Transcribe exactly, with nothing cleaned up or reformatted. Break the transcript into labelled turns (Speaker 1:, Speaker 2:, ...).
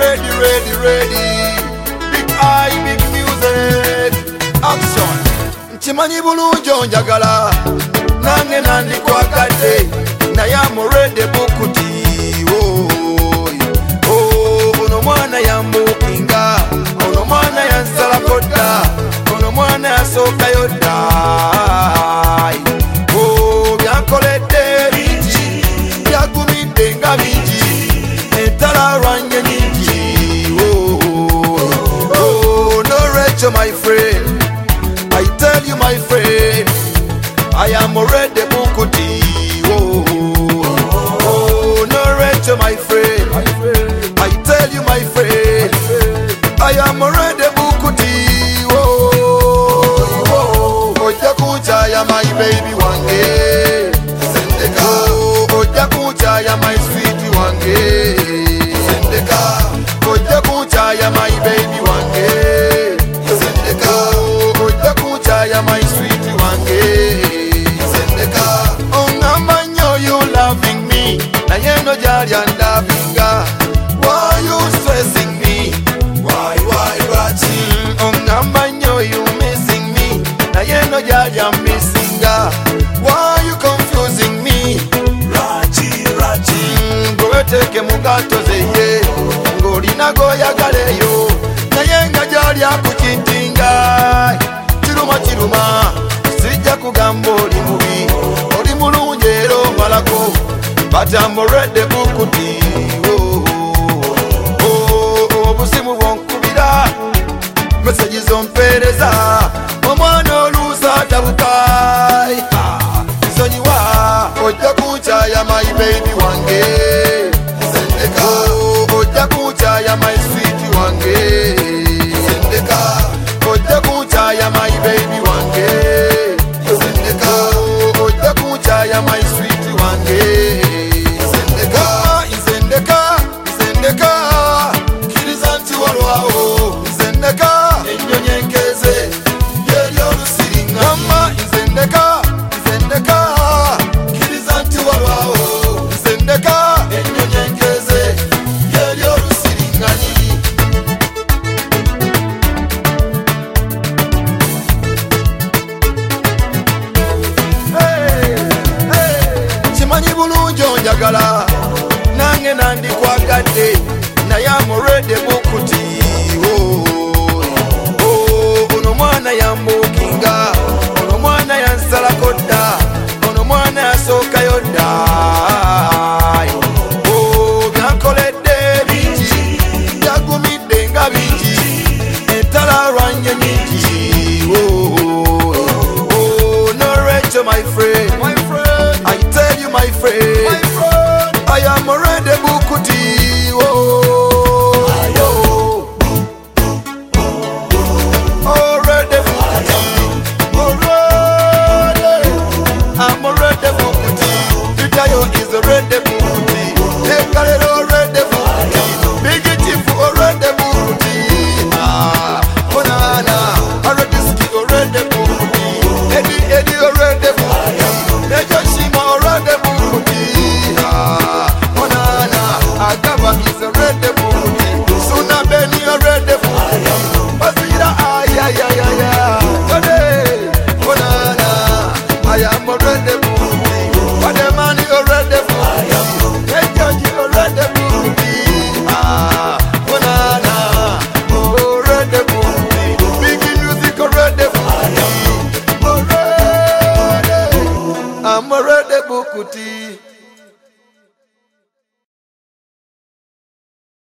Speaker 1: ready, ready, ready. Big eye, big music, action. Nchimanyi bulungi onjagala, nange nandikwagadde, naye amurede bukuti. Oh, oh, ono mwana yambukinga, ono mwana yansala kodda, ono mwana yasookayo dda. Oh, byankoledde bingi, byagumidde nga bingi, entala lwanye nyingi. Oh, oh, no Rachel, my friend, I tell you, my friend, I am already bukuti. Oh, oh, no Rachel, my friend, I tell you, my friend, I am already bukuti. Oh, oh, oja kuchaya my baby wange, sendeka. Oh, oja kuchaya my sweetie wange, sendeka. Oja kuchaya my baby wange, sendeka. Oh, oja kuchaya my sweetie wange, sendeka. Oh, ngamba nyo you loving me, na yeno jali andavinga. Why you stressing me? Why, why, Rachi? Oh, ngamba nyo you missing me, na yeno jali I'm missing ya. Why you confusing me? Rachi, Rachi. Ngoweteke mugato zeye, ngolina goyagaleyo, na yenga jali akuchintinga. Chiruma chiruma, sijja kugamba oli mubi, oli mulungi era omalako, but I'm already bukuti. Oh, oh, oh, obusimu bwonkubira, message zompereza, omwana oluusa atabuka. Nsonyiwa, ojja kuchaya my baby wange, sendeka. Oh, ojja kuchaya my sweet wange, sendeka. Ojja kuchaya my baby wange, sendeka. Oh, ojja kuchaya my sweet wange, sendeka. Sendeka, sendeka, kiriza nti walwawo, sendeka. Ennyonyi enkeze yeri olusiringa. Mama, sendeka, sendeka, kiriza nti walwawo, sendeka. Ennyonyi enkeze yeri olusiringanyi. Hey, hey. Chimanyi bulungi onjagala, nange nandikwagadde, naye amurede bukuti. Oh, oh, ono mwana yambukinga, ono mwana yansalako dda, ono mwana yasookayo dda. Oh, byankoledde bingi, byagumidde nga bingi, entala lwanye nyingi. Oh, oh, no Rachel, my friend, my friend, I tell you, my friend, my friend, I am already bukuti. Oh, oh, already bukuti. Already, I'm already bukuti. Vitayo is already bukuti. Ekalero already bukuti. Big Chief already bukuti. Ah, Bonana, Aradiski already bukuti. Eddie Eddie already bukuti. Nejo Shima already bukuti. Ah, Bonana, Agaba is already bukuti. Suna Beni already bukuti. Basira ay ay ay ay ay. Today, Bonana, I am already bukuti. Bademani already bukuti. Nejo already bukuti. Ah, Bonana, already bukuti. Big music already bukuti. Already, I'm already bukuti.